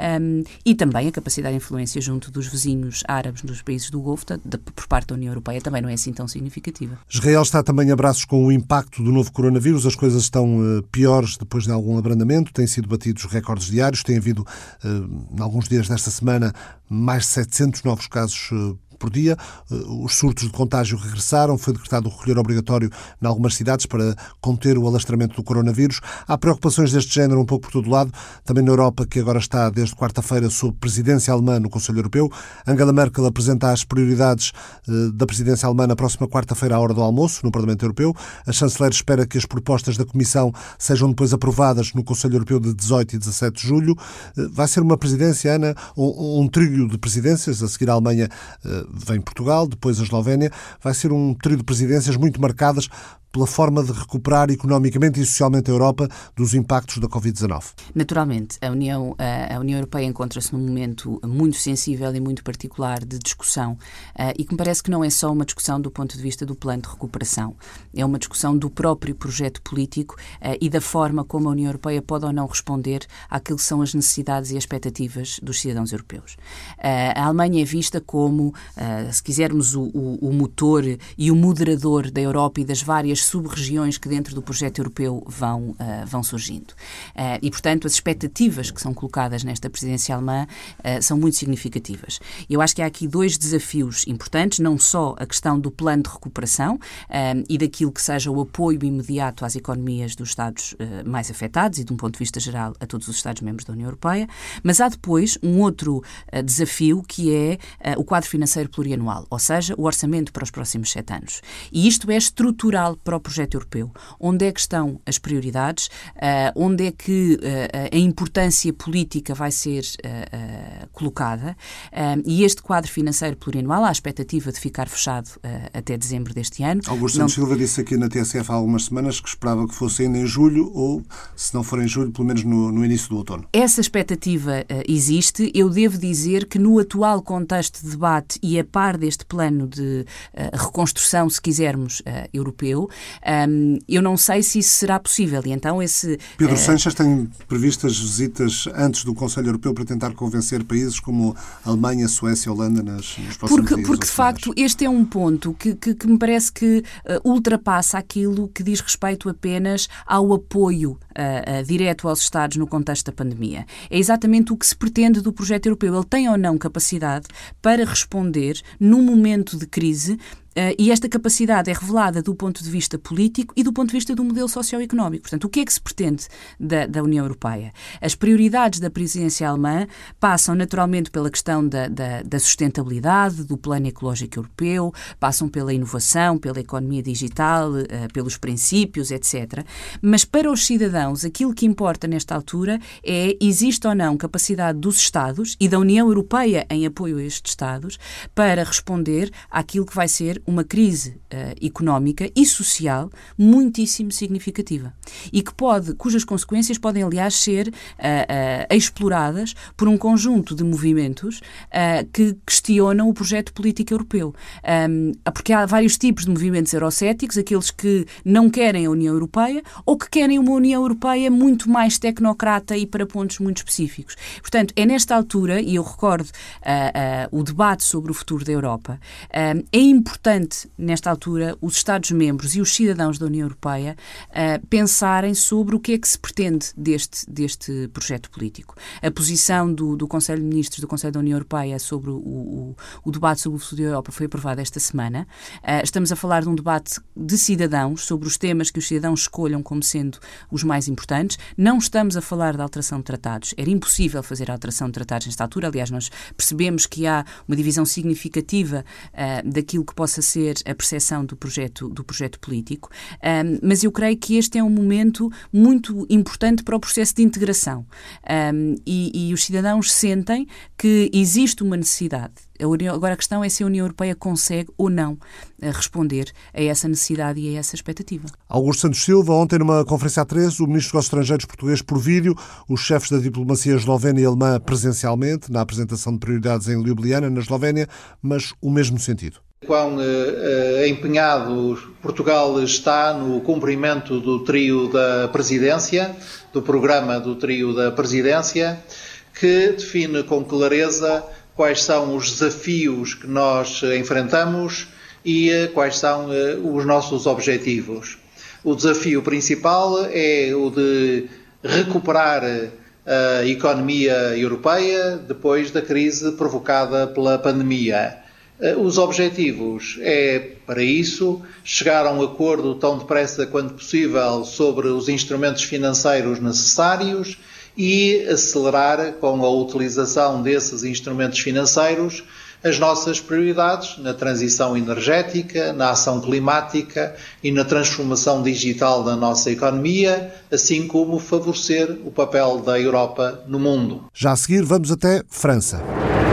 e também a capacidade de influência junto dos vizinhos árabes dos países do Golfo, por parte da União Europeia, também não é assim tão significativa. Israel está também a braços com o impacto do novo coronavírus. As coisas estão piores depois de algum abrandamento, têm sido batidos recordes diários. Tem havido, em alguns dias desta semana, mais de 700 novos casos por dia. Os surtos de contágio regressaram, foi decretado o recolher obrigatório em algumas cidades para conter o alastramento do coronavírus. Há preocupações deste género um pouco por todo lado, também na Europa, que agora está desde quarta-feira sob presidência alemã no Conselho Europeu. Angela Merkel apresenta as prioridades da presidência alemã na próxima quarta-feira à hora do almoço no Parlamento Europeu. A chanceler espera que as propostas da Comissão sejam depois aprovadas no Conselho Europeu de 18 e 17 de julho. Vai ser uma presidência, Ana, um trio de presidências. A seguir a Alemanha vem Portugal, depois a Eslovénia. Vai ser um trio de presidências muito marcadas pela forma de recuperar economicamente e socialmente a Europa dos impactos da Covid-19. Naturalmente, a União Europeia encontra-se num momento muito sensível e muito particular de discussão e que me parece que não é só uma discussão do ponto de vista do plano de recuperação, é uma discussão do próprio projeto político e da forma como a União Europeia pode ou não responder àquilo que são as necessidades e as expectativas dos cidadãos europeus. A Alemanha é vista como, se quisermos, o motor e o moderador da Europa e das várias sub-regiões que dentro do projeto europeu vão surgindo. E, portanto, as expectativas que são colocadas nesta presidência alemã são muito significativas. Eu acho que há aqui 2 desafios importantes, não só a questão do plano de recuperação e daquilo que seja o apoio imediato às economias dos Estados mais afetados e, de um ponto de vista geral, a todos os Estados-membros da União Europeia, mas há depois um outro desafio que é o quadro financeiro plurianual, ou seja, o orçamento para os próximos 7 anos. E isto é estrutural para o projeto europeu. Onde é que estão as prioridades? Onde é que a importância política vai ser colocada? E este quadro financeiro plurianual, há a expectativa de ficar fechado até dezembro deste ano. Augusto Santos Silva disse aqui na TSF há algumas semanas que esperava que fosse ainda em julho ou, se não for em julho, pelo menos no início do outono. Essa expectativa existe. Eu devo dizer que no atual contexto de debate e a par deste plano de reconstrução, se quisermos, europeu, eu não sei se isso será possível. E então Pedro Sánchez tem previstas visitas antes do Conselho Europeu para tentar convencer países como a Alemanha, a Suécia e a Holanda nos próximos dias. Porque de facto, este é um ponto que me parece que ultrapassa aquilo que diz respeito apenas ao apoio direto aos Estados no contexto da pandemia. É exatamente o que se pretende do projeto europeu. Ele tem ou não capacidade para responder num momento de crise. E esta capacidade é revelada do ponto de vista político e do ponto de vista do modelo socioeconómico. Portanto, o que é que se pretende da União Europeia? As prioridades da presidência alemã passam naturalmente pela questão da sustentabilidade, do plano ecológico europeu, passam pela inovação, pela economia digital, pelos princípios, etc. Mas para os cidadãos, aquilo que importa nesta altura é existe ou não capacidade dos Estados e da União Europeia em apoio a estes Estados para responder àquilo que vai ser uma crise económica e social muitíssimo significativa e cujas consequências podem, aliás, ser exploradas por um conjunto de movimentos que questionam o projeto político europeu. Porque há vários tipos de movimentos eurocéticos, aqueles que não querem a União Europeia ou que querem uma União Europeia muito mais tecnocrata e para pontos muito específicos. Portanto, é nesta altura, e eu recordo o debate sobre o futuro da Europa, é importante importante, nesta altura, os Estados-membros e os cidadãos da União Europeia pensarem sobre o que é que se pretende deste projeto político. A posição do Conselho de Ministros do Conselho da União Europeia sobre o debate sobre o futuro da Europa foi aprovada esta semana. Estamos a falar de um debate de cidadãos sobre os temas que os cidadãos escolham como sendo os mais importantes. Não estamos a falar de alteração de tratados. Era impossível fazer a alteração de tratados nesta altura. Aliás, nós percebemos que há uma divisão significativa daquilo que possa ser a percepção do projeto político. Mas eu creio que este é um momento muito importante para o processo de integração. E os cidadãos sentem que existe uma necessidade. Agora a questão é se a União Europeia consegue ou não responder a essa necessidade e a essa expectativa. Augusto Santos Silva, ontem numa conferência A3, o Ministro dos Negócios Estrangeiros português por vídeo, os chefes da diplomacia eslovena e alemã presencialmente, na apresentação de prioridades em Ljubljana, na Eslovénia, mas o mesmo sentido. Quão empenhado Portugal está no cumprimento do trio da presidência, do programa do trio da presidência, que define com clareza quais são os desafios que nós enfrentamos e quais são os nossos objetivos. O desafio principal é o de recuperar a economia europeia depois da crise provocada pela pandemia. Os objetivos é, para isso, chegar a um acordo tão depressa quanto possível sobre os instrumentos financeiros necessários e acelerar, com a utilização desses instrumentos financeiros, as nossas prioridades na transição energética, na ação climática e na transformação digital da nossa economia, assim como favorecer o papel da Europa no mundo. Já a seguir, vamos até França.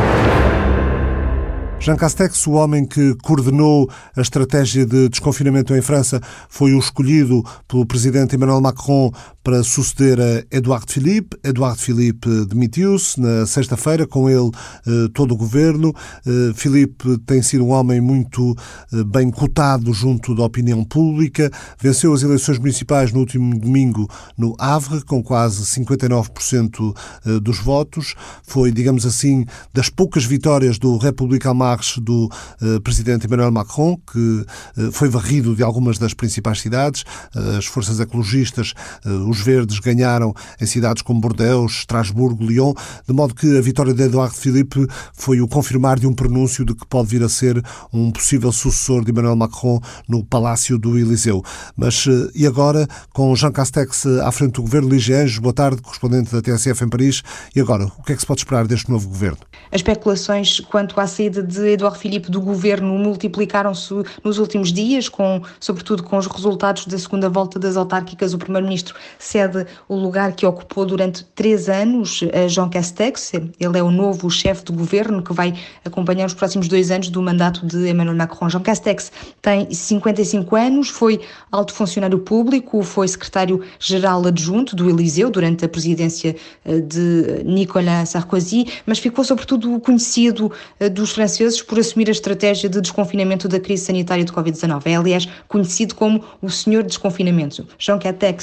Jean Castex, o homem que coordenou a estratégia de desconfinamento em França, foi o escolhido pelo presidente Emmanuel Macron para suceder a Édouard Philippe. Édouard Philippe demitiu-se na sexta-feira, com ele todo o governo. Philippe tem sido um homem muito bem cotado junto da opinião pública. Venceu as eleições municipais no último domingo no Havre, com quase 59% dos votos. Foi, digamos assim, das poucas vitórias do République en Marche do presidente Emmanuel Macron, que foi varrido de algumas das principais cidades. As forças ecologistas, os verdes, ganharam em cidades como Bordeaux, Estrasburgo, Lyon, de modo que a vitória de Édouard Philippe foi o confirmar de um pronúncio de que pode vir a ser um possível sucessor de Emmanuel Macron no Palácio do Eliseu. Mas e agora, com Jean Castex à frente do governo? Lígia Anjos, boa tarde, correspondente da TSF em Paris. E agora, o que é que se pode esperar deste novo governo? As especulações quanto à saída de Édouard Philippe do governo multiplicaram-se nos últimos dias, sobretudo com os resultados da segunda volta das autárquicas. O primeiro-ministro cede o lugar que ocupou durante 3 anos a Jean Castex. Ele é o novo chefe de governo que vai acompanhar os próximos 2 anos do mandato de Emmanuel Macron. Jean Castex tem 55 anos, foi alto funcionário público, foi secretário-geral adjunto do Eliseu durante a presidência de Nicolas Sarkozy, mas ficou sobretudo conhecido dos franceses por assumir a estratégia de desconfinamento da crise sanitária de Covid-19. É, aliás, conhecido como o senhor desconfinamento. Jean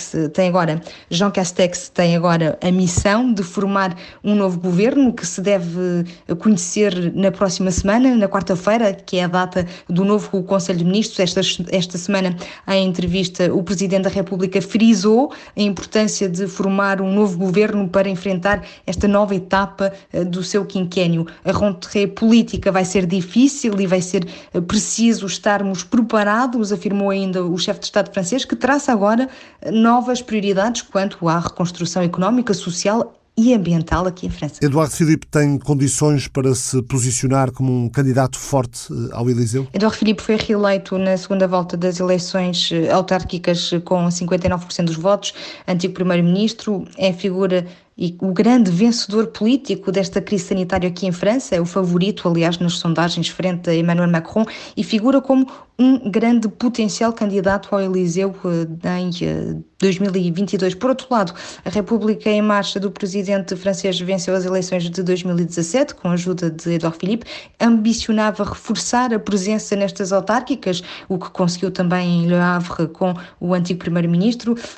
Castex tem agora a missão de formar um novo governo que se deve conhecer na próxima semana, na quarta-feira, que é a data do novo Conselho de Ministros. Esta semana, em entrevista, o Presidente da República frisou a importância de formar um novo governo para enfrentar esta nova etapa do seu quinquénio. A rentrée política vai ser difícil e vai ser preciso estarmos preparados, afirmou ainda o chefe de Estado francês, que traça agora novas prioridades quanto à reconstrução económica, social e ambiental aqui em França. Édouard Philippe tem condições para se posicionar como um candidato forte ao Eliseu? Édouard Philippe foi reeleito na segunda volta das eleições autárquicas com 59% dos votos. Antigo primeiro-ministro, é a figura e o grande vencedor político desta crise sanitária aqui em França, é o favorito, aliás, nas sondagens frente a Emmanuel Macron, e figura como um grande potencial candidato ao Eliseu em 2022. Por outro lado, a República em Marcha do presidente francês venceu as eleições de 2017 com a ajuda de Édouard Philippe, ambicionava reforçar a presença nestas autárquicas, o que conseguiu também em Le Havre com o antigo primeiro-ministro.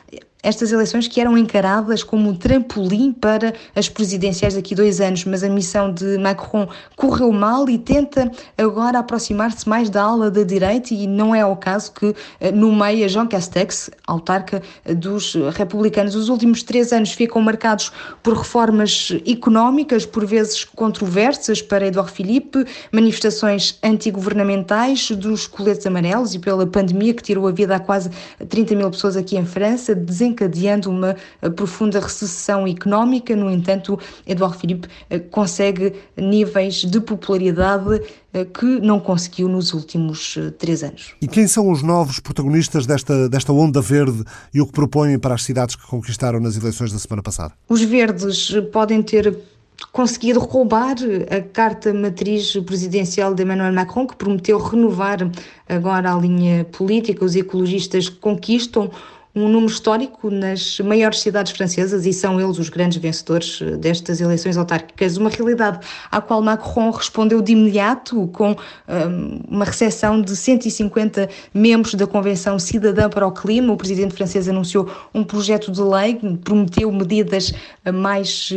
estas eleições que eram encaradas como um trampolim para as presidenciais daqui a 2 anos, mas a missão de Macron correu mal e tenta agora aproximar-se mais da ala da direita, e não é o caso que nomeia Jean Castex, autarca dos republicanos. Os últimos 3 anos ficam marcados por reformas económicas, por vezes controversas para Édouard Philippe, manifestações antigovernamentais, dos coletes amarelos e pela pandemia que tirou a vida a quase 30 mil pessoas aqui em França, desencadeando uma profunda recessão económica. No entanto, Édouard Philippe consegue níveis de popularidade que não conseguiu nos últimos 3 anos. E quem são os novos protagonistas desta onda verde e o que propõem para as cidades que conquistaram nas eleições da semana passada? Os verdes podem ter conseguido roubar a carta matriz presidencial de Emmanuel Macron, que prometeu renovar agora a linha política. Os ecologistas conquistam um número histórico nas maiores cidades francesas e são eles os grandes vencedores destas eleições autárquicas. Uma realidade à qual Macron respondeu de imediato com uma recepção de 150 membros da Convenção Cidadã para o Clima. O presidente francês anunciou um projeto de lei, prometeu medidas mais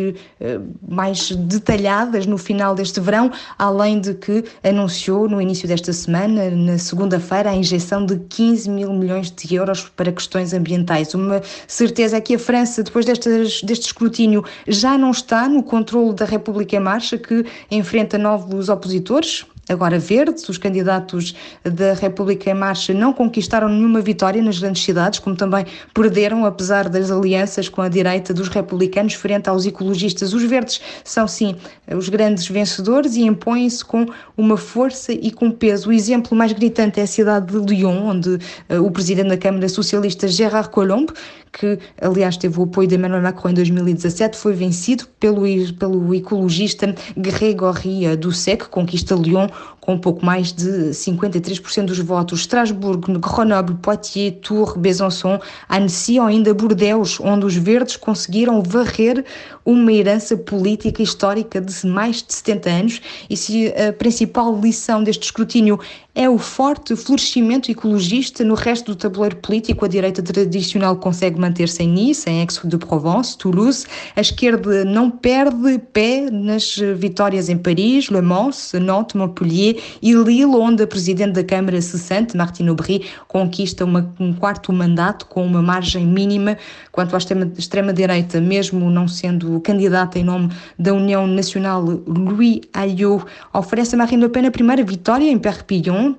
detalhadas no final deste verão, além de que anunciou no início desta semana, na segunda-feira, a injeção de 15 mil milhões de euros para questões ambientais. Uma certeza é que a França, depois deste escrutínio, já não está no controle da República em Marcha, que enfrenta novos opositores, agora verdes. Os candidatos da República em Marcha não conquistaram nenhuma vitória nas grandes cidades, como também perderam, apesar das alianças com a direita dos republicanos frente aos ecologistas. Os verdes são, sim, os grandes vencedores e impõem-se com uma força e com peso. O exemplo mais gritante é a cidade de Lyon, onde o presidente da Câmara Socialista, Gérard Collomb, que aliás teve o apoio de Emmanuel Macron em 2017, foi vencido pelo ecologista Grégory Doucet, que conquista Lyon com pouco mais de 53% dos votos. Estrasburgo, Grenoble, Poitiers, Tours, Besançon, Annecy ou ainda Bordeaux, onde os verdes conseguiram varrer uma herança política histórica de mais de 70 anos. E se a principal lição deste escrutínio é o forte florescimento ecologista no resto do tabuleiro político, a direita tradicional consegue manter-se em Nice, em Aix-de-Provence, Toulouse. A esquerda não perde pé nas vitórias em Paris, Le Mans, Nantes, Montpellier e Lille, onde a presidente da Câmara cessante, Martine Aubry, conquista um quarto mandato com uma margem mínima. Quanto à extrema-direita, mesmo não sendo candidata em nome da União Nacional, Louis Alliot oferece a Marine Le Pen a primeira vitória em Perpignan,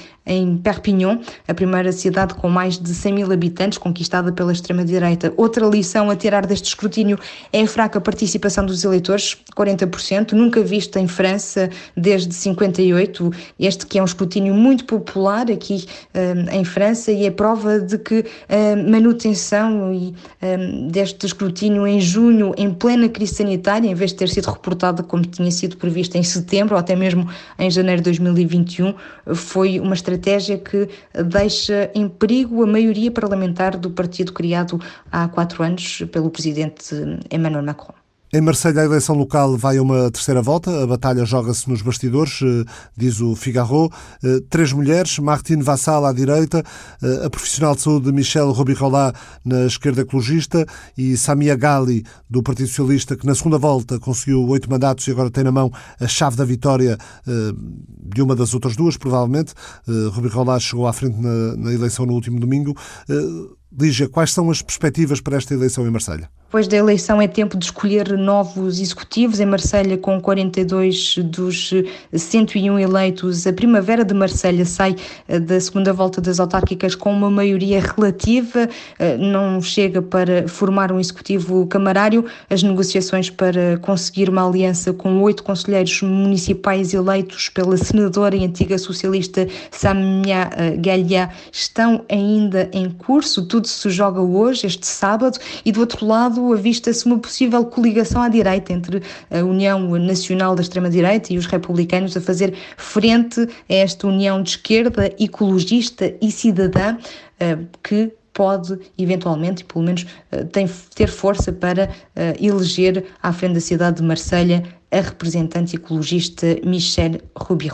a primeira cidade com mais de 100 mil habitantes, conquistada pela extrema-direita. Outra lição a tirar deste escrutínio é a fraca participação dos eleitores, 40%, nunca vista em França desde 58, este que é um escrutínio muito popular aqui em França, e é prova de que a manutenção deste escrutínio em junho, em plena crise sanitária, em vez de ter sido reportada como tinha sido prevista em setembro ou até mesmo em janeiro de 2021, foi uma estratégia que deixa em perigo a maioria parlamentar do partido criado há 4 anos pelo presidente Emmanuel Macron. Em Marselha, a eleição local vai a uma terceira volta. A batalha joga-se nos bastidores, diz o Figaro. 3 mulheres, Martine Vassal à direita, a profissional de saúde Michelle Robirola na esquerda ecologista e Samia Ghali, do Partido Socialista, que na segunda volta conseguiu 8 mandatos e agora tem na mão a chave da vitória de uma das outras duas, provavelmente. Robirola chegou à frente na eleição no último domingo. Lígia, quais são as perspectivas para esta eleição em Marselha? Depois da eleição é tempo de escolher novos executivos. Em Marselha, com 42 dos 101 eleitos, a Primavera de Marselha sai da segunda volta das autárquicas com uma maioria relativa. Não chega para formar um executivo camarário. As negociações para conseguir uma aliança com 8 conselheiros municipais eleitos pela senadora e antiga socialista Samia Ghali estão ainda em curso. Tudo se joga hoje, este sábado, e do outro lado avista-se uma possível coligação à direita entre a União Nacional da Extrema-Direita e os republicanos a fazer frente a esta união de esquerda, ecologista e cidadã, que pode, eventualmente, pelo menos ter força para eleger à frente da cidade de Marselha a representante ecologista Michelle Robirola.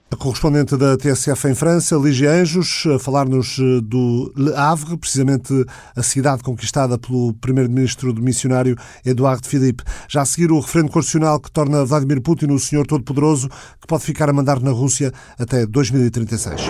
A correspondente da TSF em França, Lígia Anjos, a falar-nos do Le Havre, precisamente a cidade conquistada pelo primeiro-ministro missionário Édouard Philippe. Já a seguir, o referendo constitucional que torna Vladimir Putin o senhor todo-poderoso que pode ficar a mandar na Rússia até 2036.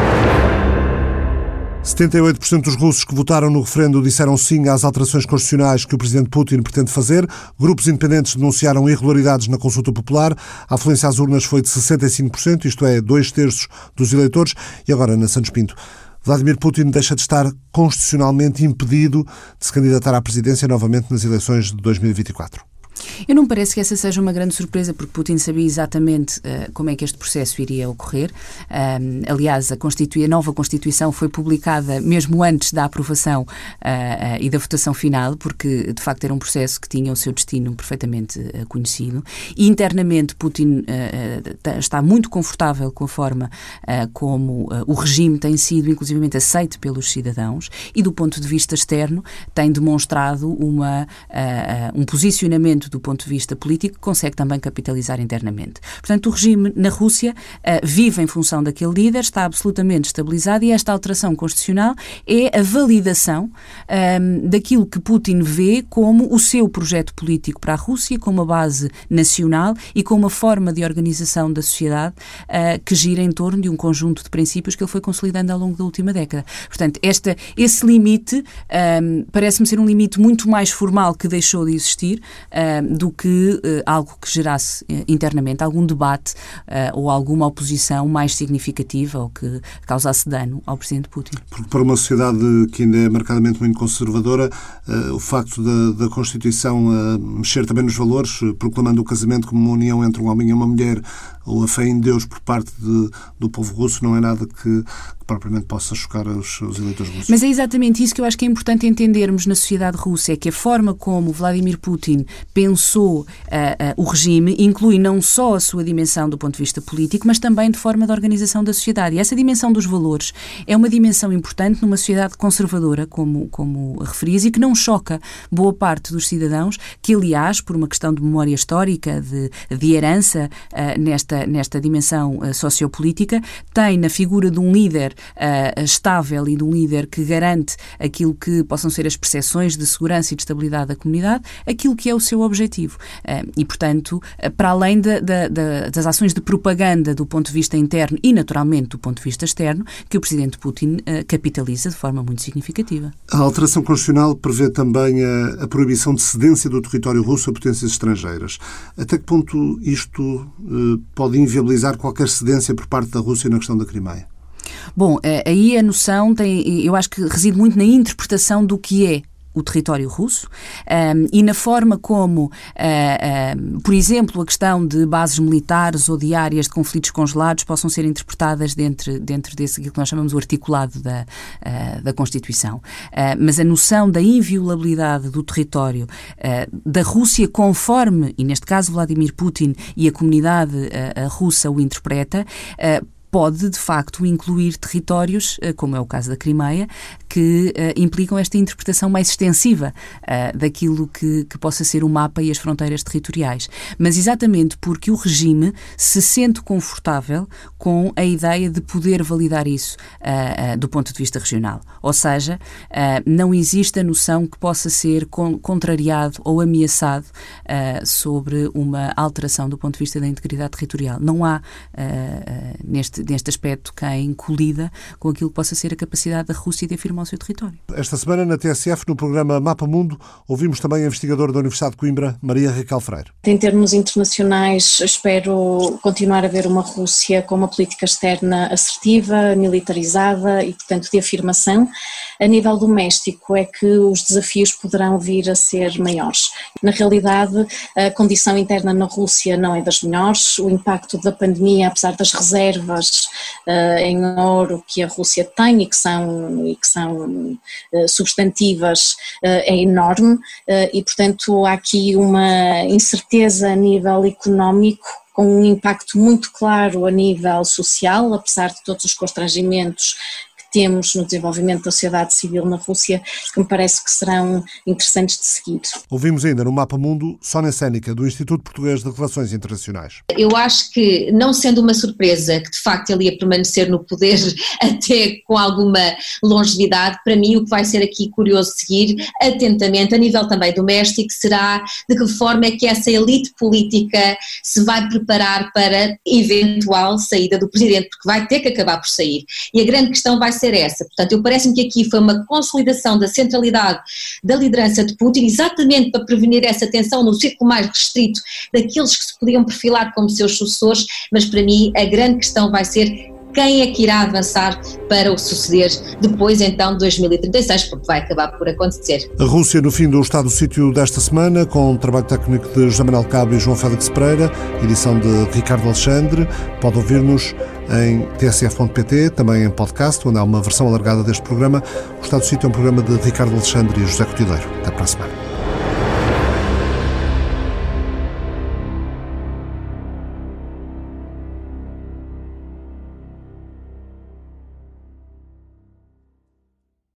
78% dos russos que votaram no referendo disseram sim às alterações constitucionais que o presidente Putin pretende fazer. Grupos independentes denunciaram irregularidades na consulta popular. A afluência às urnas foi de 65%, isto é, 2/3 dos eleitores. E agora, na Santos Pinto, Vladimir Putin deixa de estar constitucionalmente impedido de se candidatar à presidência novamente nas eleições de 2024. Eu não me parece que essa seja uma grande surpresa, porque Putin sabia exatamente como é que este processo iria ocorrer. Aliás, a nova Constituição foi publicada mesmo antes da aprovação e da votação final, porque de facto era um processo que tinha o seu destino perfeitamente conhecido. E internamente Putin está muito confortável com a forma como o regime tem sido inclusivamente aceito pelos cidadãos, e do ponto de vista externo tem demonstrado um posicionamento do ponto de vista político, consegue também capitalizar internamente. Portanto, o regime na Rússia vive em função daquele líder, está absolutamente estabilizado, e esta alteração constitucional é a validação daquilo que Putin vê como o seu projeto político para a Rússia, com uma base nacional e com uma forma de organização da sociedade que gira em torno de um conjunto de princípios que ele foi consolidando ao longo da última década. Portanto, esse limite parece-me ser um limite muito mais formal que deixou de existir do que algo que gerasse internamente algum debate ou alguma oposição mais significativa ou que causasse dano ao presidente Putin. Porque para uma sociedade que ainda é marcadamente muito conservadora, o facto da Constituição mexer também nos valores, proclamando o casamento como uma união entre um homem e uma mulher, ou a fé em Deus por parte do povo russo, não é nada que propriamente possa chocar os eleitores russos. Mas é exatamente isso que eu acho que é importante entendermos na sociedade russa, é que a forma como Vladimir Putin pensou o regime inclui não só a sua dimensão do ponto de vista político, mas também de forma de organização da sociedade. E essa dimensão dos valores é uma dimensão importante numa sociedade conservadora, como referias, e que não choca boa parte dos cidadãos, que aliás, por uma questão de memória histórica, de herança nesta dimensão sociopolítica, tem na figura de um líder estável e de um líder que garante aquilo que possam ser as percepções de segurança e de estabilidade da comunidade, aquilo que é o seu objetivo. E, portanto, para além das ações de propaganda do ponto de vista interno e, naturalmente, do ponto de vista externo, que o presidente Putin capitaliza de forma muito significativa. A alteração constitucional prevê também a proibição de cedência do território russo a potências estrangeiras. Até que ponto isto pode inviabilizar qualquer cedência por parte da Rússia na questão da Crimeia? Bom, aí a noção eu acho que reside muito na interpretação do que é o território russo e na forma como, por exemplo, a questão de bases militares ou de áreas de conflitos congelados possam ser interpretadas dentro desse aquilo que nós chamamos o articulado da Constituição. Mas a noção da inviolabilidade do território da Rússia, conforme, e neste caso Vladimir Putin e a comunidade russa o interpreta, pode, de facto, incluir territórios, como é o caso da Crimeia, que implicam esta interpretação mais extensiva daquilo que possa ser o mapa e as fronteiras territoriais. Mas exatamente porque o regime se sente confortável com a ideia de poder validar isso do ponto de vista regional. Ou seja, não existe a noção que possa ser contrariado ou ameaçado sobre uma alteração do ponto de vista da integridade territorial. Não há, neste aspecto, quem colida com aquilo que possa ser a capacidade da Rússia de afirmar o seu território. Esta semana, na TSF, no programa Mapa Mundo, ouvimos também a investigadora da Universidade de Coimbra, Maria Raquel Freire. Em termos internacionais, espero continuar a ver uma Rússia com uma política externa assertiva, militarizada e, portanto, de afirmação. A nível doméstico é que os desafios poderão vir a ser maiores. Na realidade, a condição interna na Rússia não é das melhores. O impacto da pandemia, apesar das reservas em ouro que a Rússia tem e que são substantivas, é enorme e, portanto, há aqui uma incerteza a nível económico, com um impacto muito claro a nível social, apesar de todos os constrangimentos que temos no desenvolvimento da sociedade civil na Rússia, que me parece que serão interessantes de seguir. Ouvimos ainda no Mapa Mundo Sónia Sénica, do Instituto Português de Relações Internacionais. Eu acho que, não sendo uma surpresa que de facto ele ia permanecer no poder até com alguma longevidade, para mim o que vai ser aqui curioso seguir atentamente, a nível também doméstico, será de que forma é que essa elite política se vai preparar para eventual saída do presidente, porque vai ter que acabar por sair. E a grande questão vai ser essa. Portanto, parece-me que aqui foi uma consolidação da centralidade da liderança de Putin, exatamente para prevenir essa tensão no círculo mais restrito daqueles que se podiam perfilar como seus sucessores, mas para mim a grande questão vai ser quem é que irá avançar para o suceder depois então de 2036, porque vai acabar por acontecer. A Rússia no fim do estado do sítio desta semana, com o trabalho técnico de José Manuel Cabo e João Félix Pereira, edição de Ricardo Alexandre. Pode ouvir-nos em tsf.pt, também em podcast, onde há uma versão alargada deste programa. O estado do sítio é um programa de Ricardo Alexandre e José Cotileiro. Até para a semana.